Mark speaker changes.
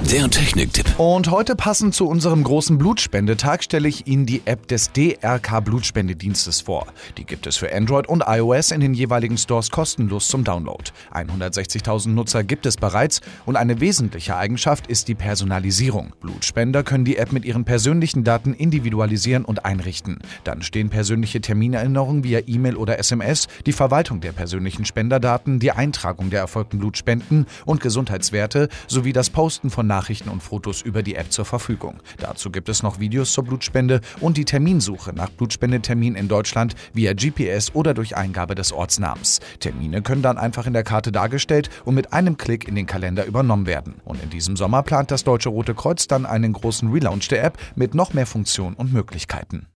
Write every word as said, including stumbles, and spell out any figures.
Speaker 1: der Techniktipp.
Speaker 2: Und heute passend zu unserem großen Blutspendetag stelle ich Ihnen die App des D R K-Blutspendedienstes vor. Die gibt es für Android und iOS in den jeweiligen Stores kostenlos zum Download. hundertsechzigtausend Nutzer gibt es bereits und eine wesentliche Eigenschaft ist die Personalisierung. Blutspender können die App mit ihren persönlichen Daten individualisieren und einrichten. Dann stehen persönliche Terminerinnerungen via E-Mail oder S M S, die Verwaltung der persönlichen Spenderdaten, die Eintragung der erfolgten Blutspenden und Gesundheitswerte sowie das Posten von Nachrichten und Fotos über die App zur Verfügung. Dazu gibt es noch Videos zur Blutspende und die Terminsuche nach Blutspendetermin in Deutschland via G P S oder durch Eingabe des Ortsnamens. Termine können dann einfach in der Karte dargestellt und mit einem Klick in den Kalender übernommen werden. Und in diesem Sommer plant das Deutsche Rote Kreuz dann einen großen Relaunch der App mit noch mehr Funktionen und Möglichkeiten.